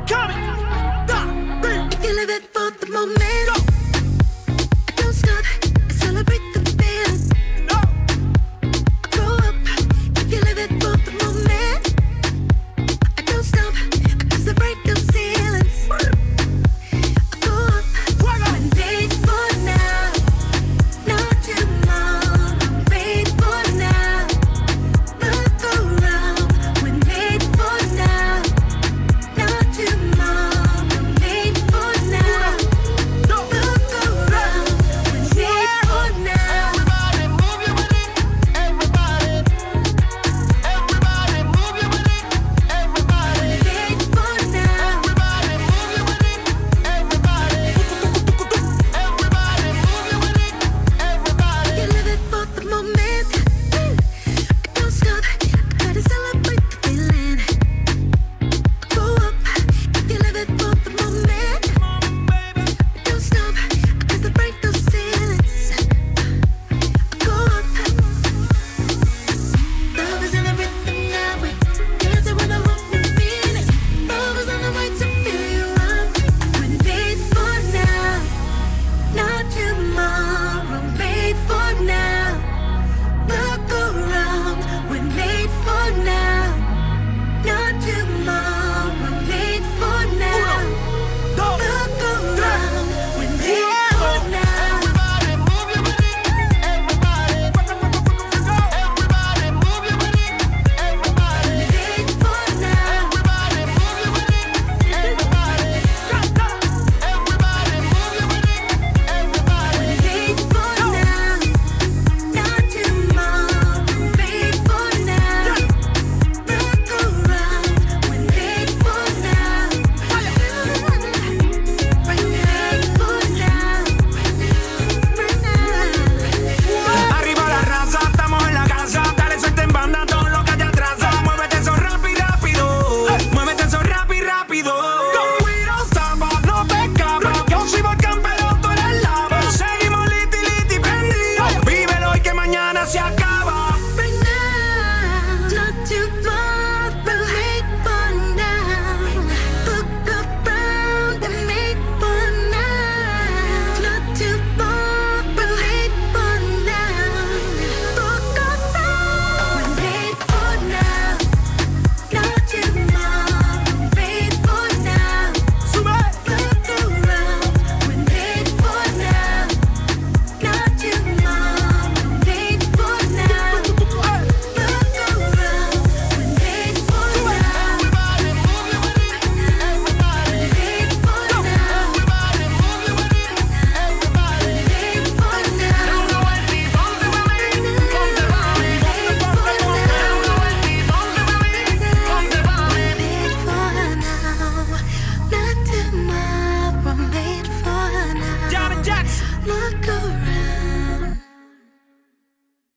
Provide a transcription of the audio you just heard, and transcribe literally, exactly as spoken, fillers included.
If you live it for the moment, don't stop, celebrate the feeling. Grow up, if you live it for the moment, don't stop, cause I break those ceilings. Go up, when made for now, not tomorrow, made for now. Look around, when made for now, not tomorrow, made for now. Look around, when made for now. Everybody move your body, everybody. Everybody move your body, everybody. Made for now. Everybody move your body, everybody. Everybody move your body, everybody. You live it for the moment. Don't stop, gotta celebrate the feeling. Go up, if you live it for the moment. Don't stop, cause I break those ceilings. Go up. Love is in the rhythm now. Dance it when I want to feel it. Love is on the way to fill you up. When made for now, not tomorrow, made for now. Look around, we're made for now, not tomorrow, made for now. Look around, we're made for now. Everybody move your body, everybody. Everybody move your body, everybody. Made for now, Everybody move your body, everybody. Everybody move your body, everybody. made for now, not tomorrow, made for now. Look around, we're made for now. We're made for now, right now. Arriba la raza, estamos en la casa. Dale suelta en banda todo lo que te atrasa. Muévete eso rápido, rápido. Muévete eso rápido, rápido. We don't stop, no te escapas. Yo soy volcán, pero tú eres lava. Seguimos liti, liti, prendidos. Vívelo hoy que mañana se acaba. Right now, not tomorrow, made for now. Look around and made for now. Not tomorrow, made for now. Look around, we're made for now. Not tomorrow, made for now. Sube. Look around, we're made for now. Not tomorrow, made for now. Look around, we're made for now. Everybody move your body, everybody. Made for now. Everybody move your body, everybody. Made for now. No know el ni dónde bebé, dónde va. No know el ni dónde bebé, dónde va. Made for now. Not tomorrow, made for now. Janet Jackson. Look